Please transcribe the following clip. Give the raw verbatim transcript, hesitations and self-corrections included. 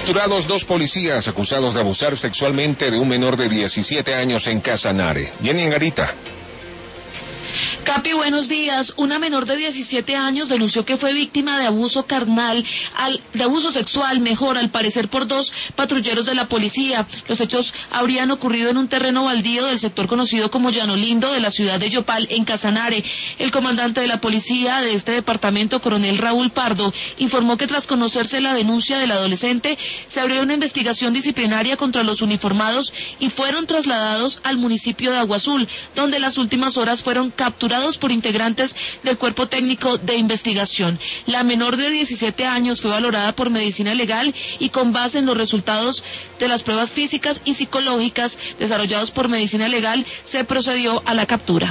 Capturados dos policías acusados de abusar sexualmente de un menor de diecisiete años en Casanare. Jenny Angarita. Capi, buenos días. Una menor de diecisiete años denunció que fue víctima de abuso carnal, al, de abuso sexual, mejor, al parecer por dos patrulleros de la policía. Los hechos habrían ocurrido en un terreno baldío del sector conocido como Llano Lindo de la ciudad de Yopal, en Casanare. El comandante de la policía de este departamento, coronel Raúl Pardo, informó que tras conocerse la denuncia del adolescente, se abrió una investigación disciplinaria contra los uniformados y fueron trasladados al municipio de Agua Azul, donde en las últimas horas fueron capturados por integrantes del Cuerpo Técnico de Investigación. La menor de diecisiete años fue valorada por medicina legal y con base en los resultados de las pruebas físicas y psicológicas desarrollados por medicina legal se procedió a la captura.